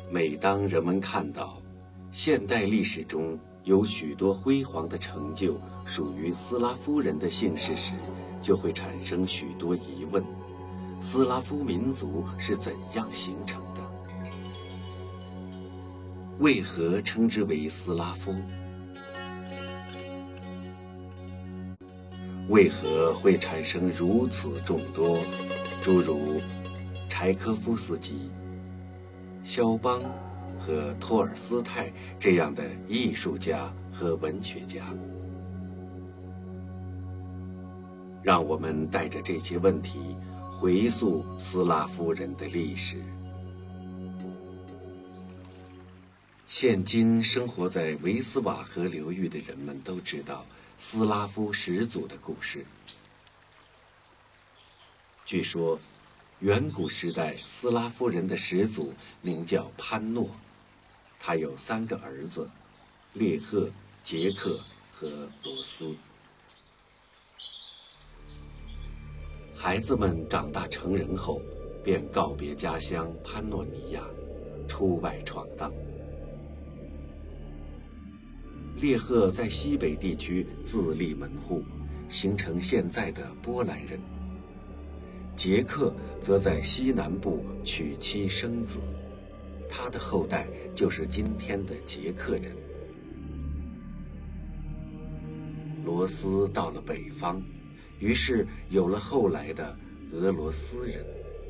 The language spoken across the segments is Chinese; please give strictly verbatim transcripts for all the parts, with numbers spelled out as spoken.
每当人们看到现代历史中有许多辉煌的成就属于斯拉夫人的姓氏时，就会产生许多疑问：斯拉夫民族是怎样形成的？为何称之为斯拉夫？为何会产生如此众多诸如柴科夫斯基、肖邦和托尔斯泰这样的艺术家和文学家？让我们带着这些问题回溯斯拉夫人的历史。现今生活在维斯瓦河流域的人们都知道斯拉夫始祖的故事。据说，远古时代斯拉夫人的始祖名叫潘诺，他有三个儿子，列赫、捷克和罗斯。孩子们长大成人后，便告别家乡潘诺尼亚，出外闯荡。列赫在西北地区自立门户，形成现在的波兰人。捷克则在西南部娶妻生子，他的后代就是今天的捷克人。罗斯到了北方，于是有了后来的俄罗斯人。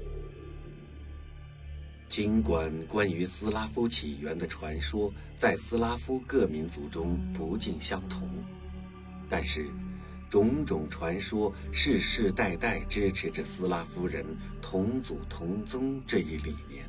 尽管关于斯拉夫起源的传说在斯拉夫各民族中不尽相同，但是种种传说世世代代支持着斯拉夫人同祖同宗这一理念。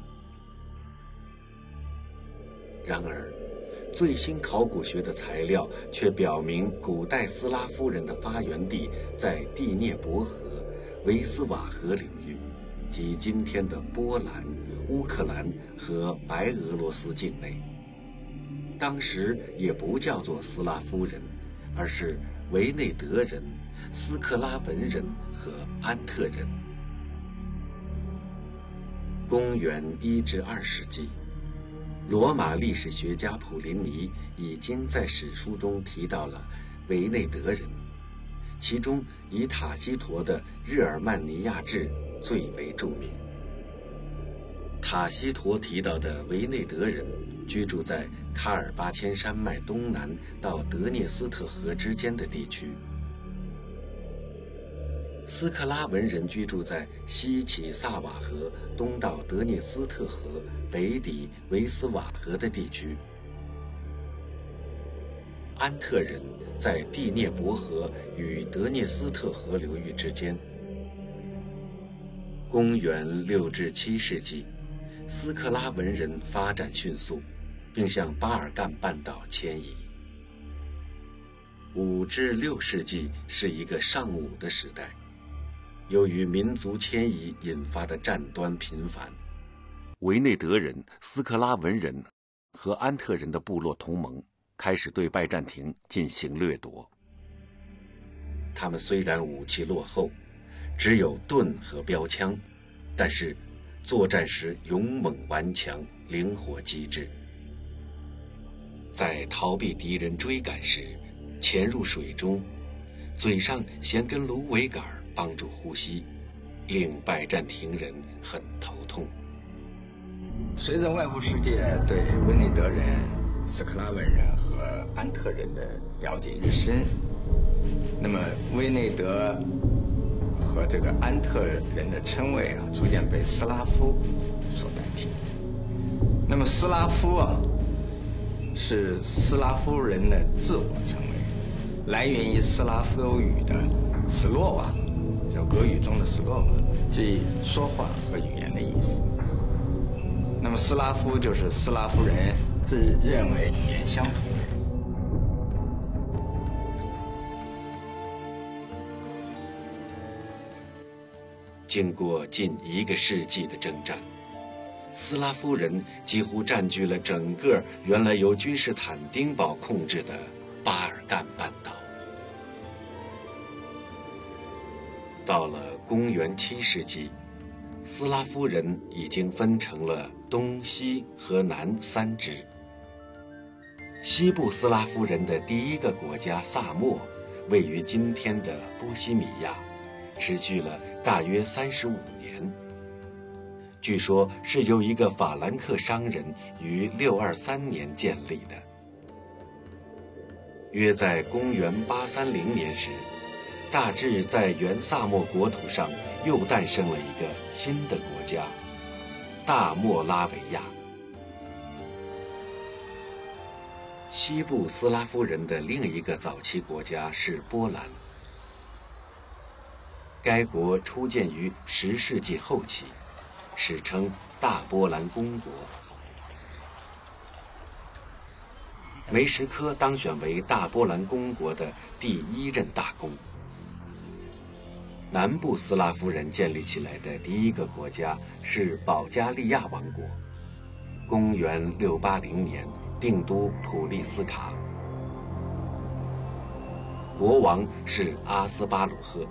然而，最新考古学的材料却表明，古代斯拉夫人的发源地在第聂伯河、维斯瓦河流域，即今天的波兰、乌克兰和白俄罗斯境内。当时也不叫做斯拉夫人，而是维内德人、斯克拉文人和安特人。公元一至二世纪，罗马历史学家普林尼已经在史书中提到了维内德人，其中以塔西佗的《日耳曼尼亚志》最为著名。塔西佗提到的维内德人居住在喀尔巴阡山脉东南到德涅斯特河之间的地区，斯克拉文人居住在西起萨瓦河东到德涅斯特河北抵维斯瓦河的地区，安特人在第聂伯河与德涅斯特河流域之间。公元六至七世纪，斯克拉文人发展迅速，并向巴尔干半岛迁移。五至六世纪是一个尚武的时代，由于民族迁移引发的战端频繁，维内德人、斯克拉文人和安特人的部落同盟开始对拜占庭进行掠夺。他们虽然武器落后，只有盾和标枪，但是作战时勇猛顽强，灵活机智。在逃避敌人追赶时，潜入水中，嘴上衔根芦苇杆帮助呼吸，令拜占庭人很头痛。 随着外部世界对维内德人、斯克拉文人和安特人的了解日深，那么维内德和这个安特人的称谓啊，逐渐被斯拉夫所代替。那么斯拉夫啊，是斯拉夫人的自我称谓，来源于斯拉夫语的斯洛瓦，叫俄语中的斯洛瓦，即说话和语言的意思。那么斯拉夫就是斯拉夫人自认为语言相同的人。 经过近一个世纪的征战，斯拉夫人几乎占据了整个原来由君士坦丁堡控制的巴尔干半岛。到了公元七世纪，斯拉夫人已经分成了东西和南三支。西部斯拉夫人的第一个国家萨默，位于今天的波西米亚，持续了大约三十五年。据说是由一个法兰克商人于六二三年建立的。约在公元八三零年时，大致在原萨默国土上又诞生了一个新的国家——大莫拉维亚。西部斯拉夫人的另一个早期国家是波兰，该国初建于十世纪后期，史称大波兰公国。梅什科当选为大波兰公国的第一任大公。南部斯拉夫人建立起来的第一个国家是保加利亚王国，公元六八零年定都普利斯卡，国王是阿斯巴鲁赫。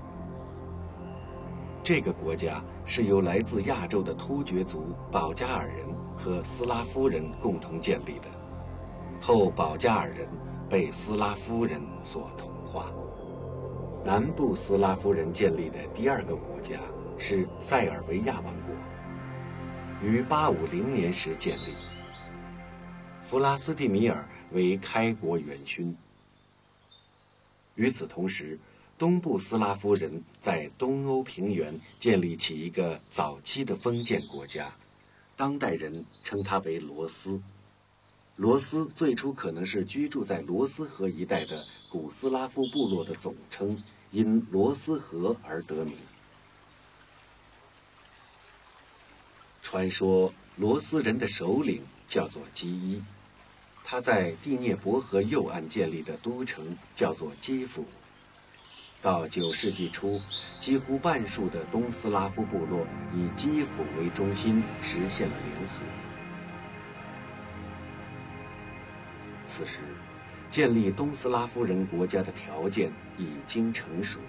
这个国家是由来自亚洲的突厥族保加尔人和斯拉夫人共同建立的，后保加尔人被斯拉夫人所同化。南部斯拉夫人建立的第二个国家是塞尔维亚王国，于八五零年时建立。弗拉斯蒂米尔为开国元勋。与此同时，东部斯拉夫人在东欧平原建立起一个早期的封建国家，当代人称它为罗斯。罗斯最初可能是居住在罗斯河一带的古斯拉夫部落的总称，因罗斯河而得名。传说罗斯人的首领叫做基伊，他在第聂伯河右岸建立的都城叫做基辅。到九世纪初，几乎半数的东斯拉夫部落以基辅为中心实现了联合。此时，建立东斯拉夫人国家的条件已经成熟。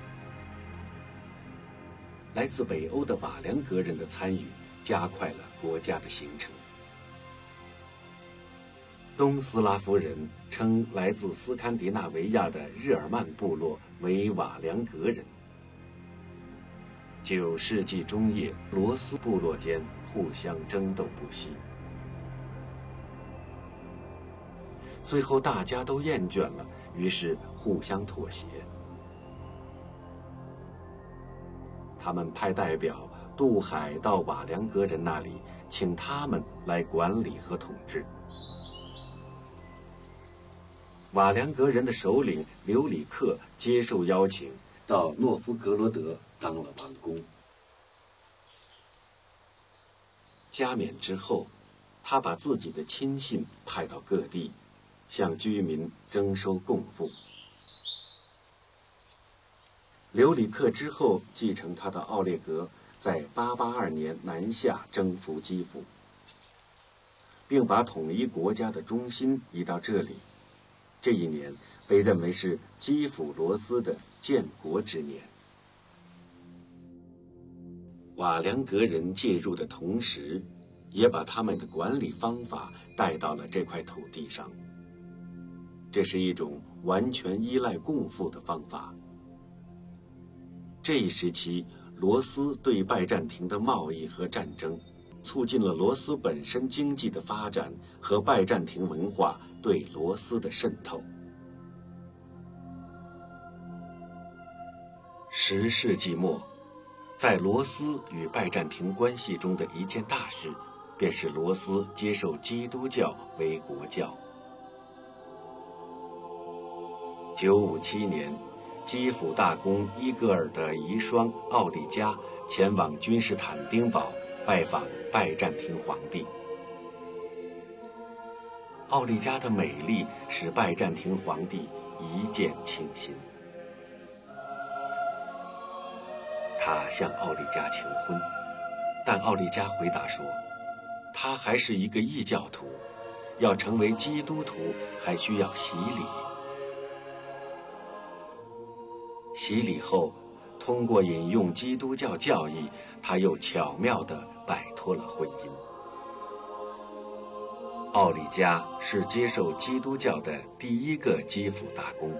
来自北欧的瓦良格人的参与，加快了国家的形成。东斯拉夫人称来自斯堪的纳维亚的日耳曼部落为瓦良格人。九世纪中叶，罗斯部落间互相争斗不息，最后大家都厌倦了，于是互相妥协。他们派代表渡海到瓦良格人那里，请他们来管理和统治。瓦良格人的首领刘里克接受邀请，到诺夫格罗德当了王公。加冕之后，他把自己的亲信派到各地，向居民征收贡赋。刘里克之后继承他的奥列格，在八八二年南下征服基辅，并把统一国家的中心移到这里。这一年被认为是基辅罗斯的建国之年。瓦良格人介入的同时，也把他们的管理方法带到了这块土地上。这是一种完全依赖贡赋的方法。这一时期，罗斯对拜占庭的贸易和战争，促进了罗斯本身经济的发展和拜占庭文化对罗斯的渗透。十世纪末，在罗斯与拜占庭关系中的一件大事，便是罗斯接受基督教为国教。九五七年，基辅大公伊戈尔的遗孀奥利加前往君士坦丁堡拜访拜占庭皇帝。奥利加的美丽使拜占庭皇帝一见倾心，他向奥利加求婚，但奥利加回答说，他还是一个异教徒，要成为基督徒还需要洗礼。洗礼后，通过引用基督教教义，他又巧妙地摆脱了婚姻。 奥里加是接受基督教的第一个基辅大公。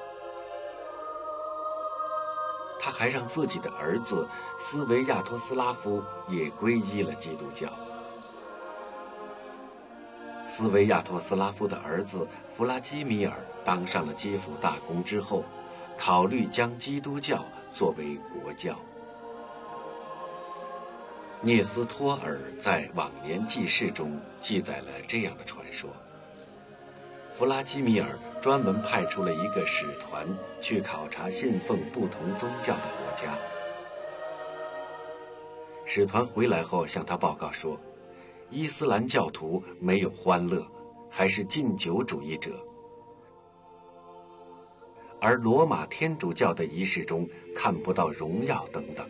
他还让自己的儿子斯维亚托斯拉夫也皈依了基督教。斯维亚托斯拉夫的儿子弗拉基米尔当上了基辅大公之后，考虑将基督教作为国教。涅斯托尔在往年记事中记载了这样的传说：弗拉基米尔专门派出了一个使团去考察信奉不同宗教的国家。使团回来后向他报告说，伊斯兰教徒没有欢乐，还是禁酒主义者，而罗马天主教的仪式中看不到荣耀等等。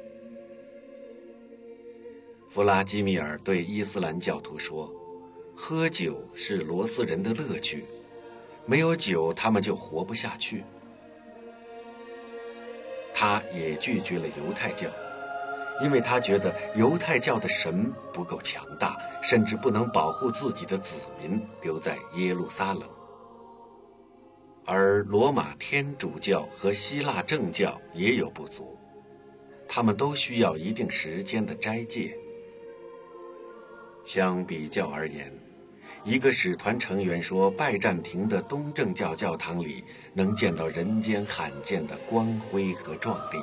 弗拉基米尔对伊斯兰教徒说，喝酒是罗斯人的乐趣，没有酒他们就活不下去。他也拒绝了犹太教，因为他觉得犹太教的神不够强大，甚至不能保护自己的子民留在耶路撒冷。而罗马天主教和希腊正教也有不足，他们都需要一定时间的斋戒。相比较而言，一个使团成员说，拜占庭的东正教教堂里能见到人间罕见的光辉和壮丽。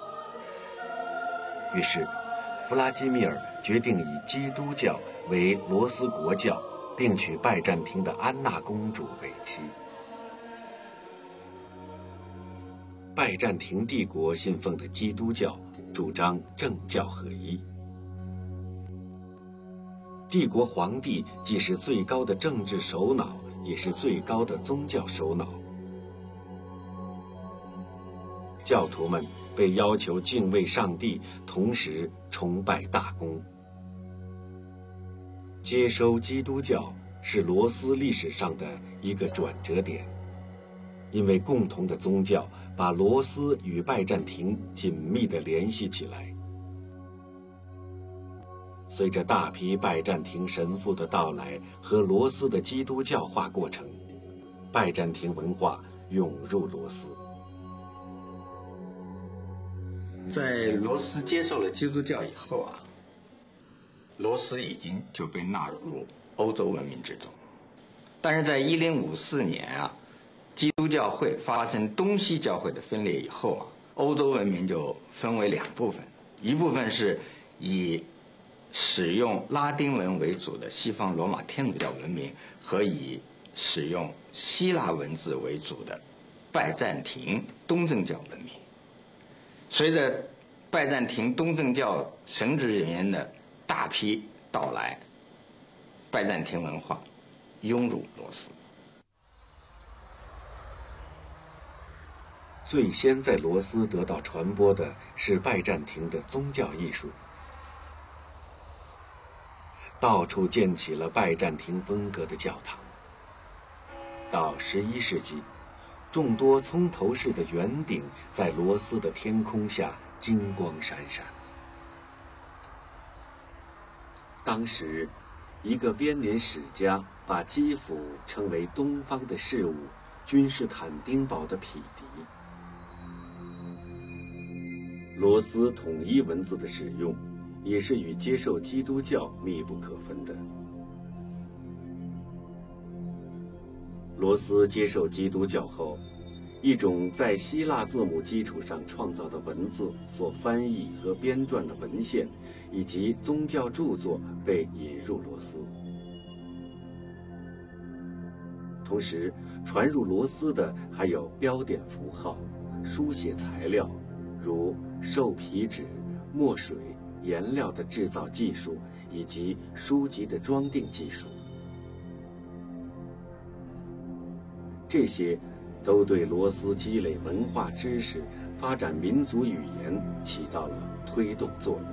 于是，弗拉基米尔决定以基督教为罗斯国教，并娶拜占庭的安娜公主为妻。拜占庭帝国信奉的基督教主张政教合一。帝国皇帝既是最高的政治首脑，也是最高的宗教首脑。教徒们被要求敬畏上帝，同时崇拜大公。接收基督教是罗斯历史上的一个转折点，因为共同的宗教把罗斯与拜占庭紧密地联系起来。随着大批拜占庭神父的到来和罗斯的基督教化过程，拜占庭文化涌入罗斯。 在罗斯接受了基督教以后啊，罗斯已经就被纳入欧洲文明之中。但是在一零五四年啊，基督教会发生东西教会的分裂以后啊，欧洲文明就分为两部分，一部分是以使用拉丁文为主的西方罗马天主教文明，和以使用希腊文字为主的拜占庭东正教文明。随着拜占庭东正教神职人员的大批到来，拜占庭文化涌入罗斯。 最先在罗斯得到传播的是拜占庭的宗教艺术，到处建起了拜占庭风格的教堂。到十一世纪，众多葱头式的圆顶在罗斯的天空下金光闪闪。当时，一个编年史家把基辅称为东方的事物，君士坦丁堡的匹敌。罗斯统一文字的使用，也是与接受基督教密不可分的。罗斯接受基督教后，一种在希腊字母基础上创造的文字所翻译和编撰的文献，以及宗教著作被引入罗斯。同时，传入罗斯的还有标点符号、书写材料，如兽皮纸、墨水、颜料的制造技术，以及书籍的装订技术。这些都对罗斯积累文化知识、发展民族语言起到了推动作用。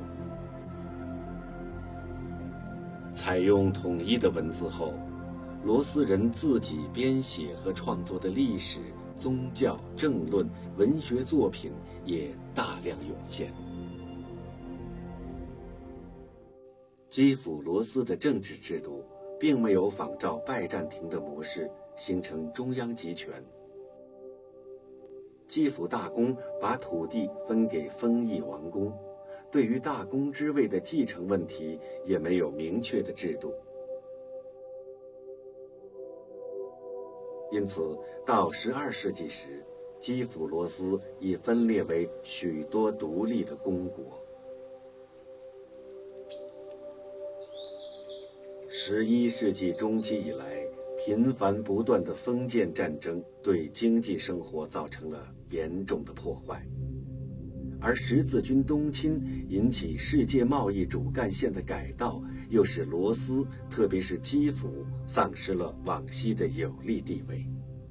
采用统一的文字后，罗斯人自己编写和创作的历史、宗教、政论、文学作品也大量涌现。基辅罗斯的政治制度并没有仿照拜占庭的模式形成中央集权。基辅大公把土地分给封邑王公，对于大公之位的继承问题也没有明确的制度。因此，到十二世纪时，基辅罗斯已分裂为许多独立的公国。十一世纪中期以来，频繁不断的封建战争对经济生活造成了严重的破坏，而十字军东侵引起世界贸易主干线的改道，又使罗斯，特别是基辅，丧失了往昔的有利地位。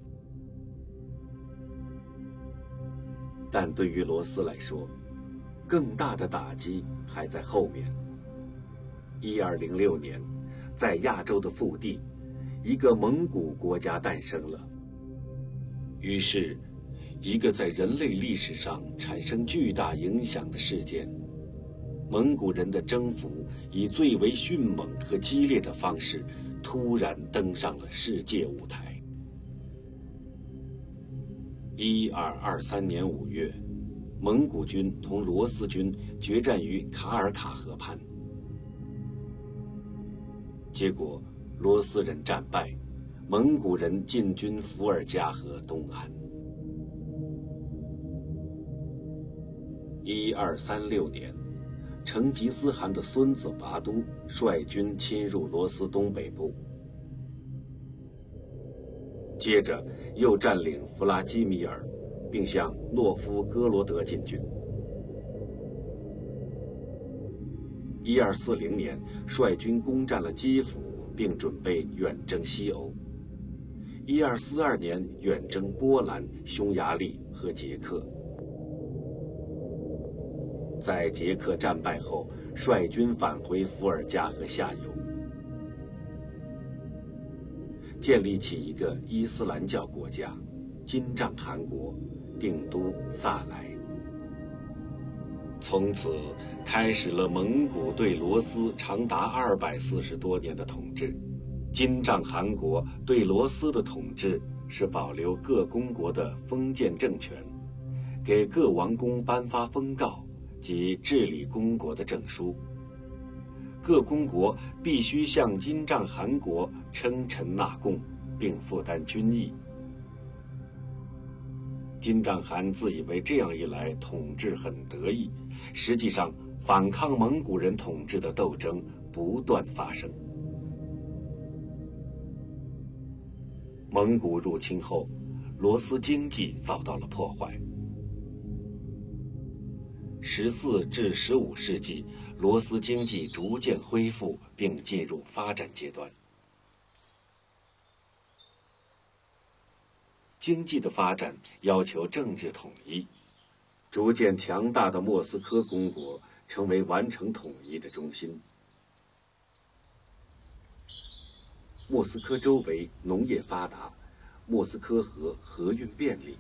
但对于罗斯来说，更大的打击还在后面。一二零六年，在亚洲的腹地，一个蒙古国家诞生了。于是，一个在人类历史上产生巨大影响的事件——蒙古人的征服，以最为迅猛和激烈的方式，突然登上了世界舞台。一二二三年五月，蒙古军同罗斯军决战于卡尔卡河畔，结果罗斯人战败，蒙古人进军伏尔加河东岸。一二三六年，成吉思汗的孙子拔都率军侵入罗斯东北部，接着又占领弗拉基米尔，并向诺夫哥罗德进军。一二四零年，率军攻占了基辅，并准备远征西欧。一二四二年，远征波兰、匈牙利和捷克。在捷克战败后，率军返回伏尔加河下游，建立起一个伊斯兰教国家——金帐汗国，定都萨莱。从此开始了蒙古对罗斯长达二百四十多年的统治。金帐汗国对罗斯的统治是保留各公国的封建政权，给各王公颁发封告及治理公国的证书。各公国必须向金帐汗国称臣纳贡，并负担军役。金帐汗自以为这样一来统治很得意，实际上反抗蒙古人统治的斗争不断发生。蒙古入侵后，罗斯经济遭到了破坏。十四至十五世纪，罗斯经济逐渐恢复并进入发展阶段。经济的发展要求政治统一，逐渐强大的莫斯科公国成为完成统一的中心。莫斯科周围农业发达，莫斯科河河运便利。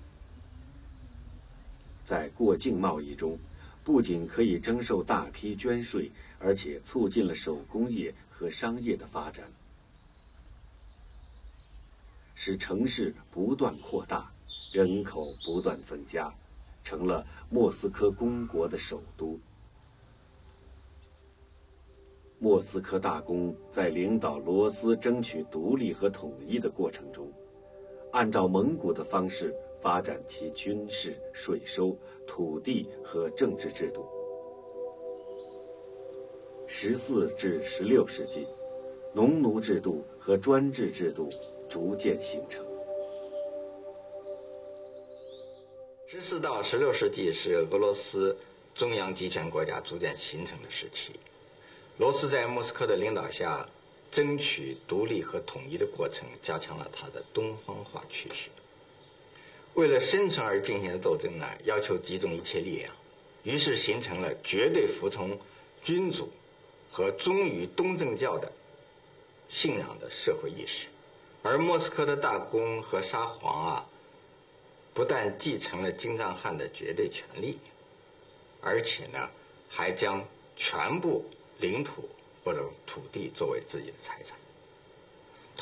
在过境贸易中，不仅可以征收大批捐税，而且促进了手工业和商业的发展，使城市不断扩大，人口不断增加，成了莫斯科公国的首都。莫斯科大公在领导罗斯争取独立和统一的过程中，按照蒙古的方式发展其军事、税收、土地和政治制度。十四至十六世纪，农奴制度和专制制度逐渐形成。 十四到十六世纪是俄罗斯中央集权国家逐渐形成的时期。罗斯在莫斯科的领导下，争取独立和统一的过程加强了他的东方化趋势。为了生存而进行的斗争呢，要求集中一切力量，于是形成了绝对服从君主和忠于东正教的信仰的社会意识。而莫斯科的大公和沙皇啊，不但继承了金帐汗的绝对权力，而且呢，还将全部领土或者土地作为自己的财产。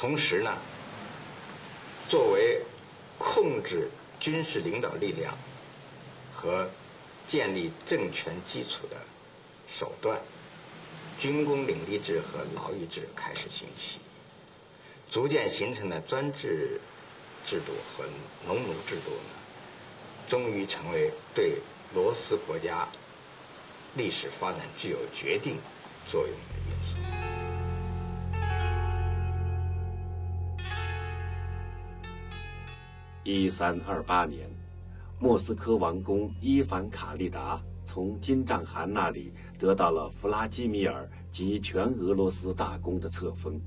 同时呢，作为控制军事领导力量和建立政权基础的手段，军功领吏制和劳役制开始兴起，逐渐形成的专制制度和农奴制度呢，终于成为对罗斯国家历史发展具有决定作用的因素。 一三二八年，莫斯科王公伊凡·卡利达从金帐汗那里得到了弗拉基米尔及全俄罗斯大公的册封。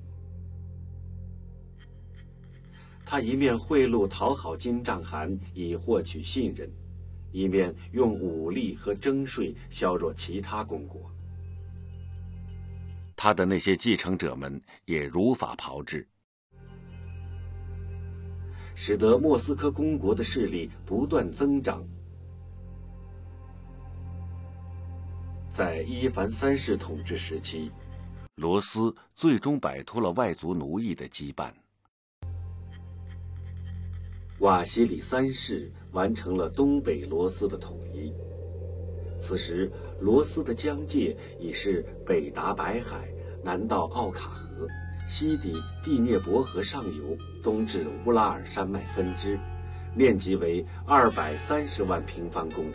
他一面贿赂讨好金帐汗以获取信任，一面用武力和征税削弱其他公国。他的那些继承者们也如法炮制，使得莫斯科公国的势力不断增长。在伊凡三世统治时期，罗斯最终摆脱了外族奴役的羁绊。瓦西里三世完成了东北罗斯的统一。此时，罗斯的疆界已是北达白海，南到奥卡河，西抵第聂伯河上游，东至乌拉尔山脉分支，面积为二百三十万平方公里。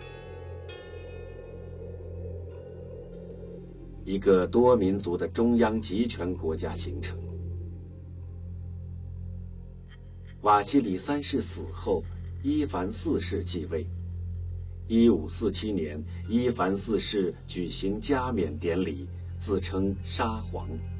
一个多民族的中央集权国家形成。瓦西里三世死后，伊凡四世继位。一五四七年，伊凡四世举行加冕典礼，自称沙皇。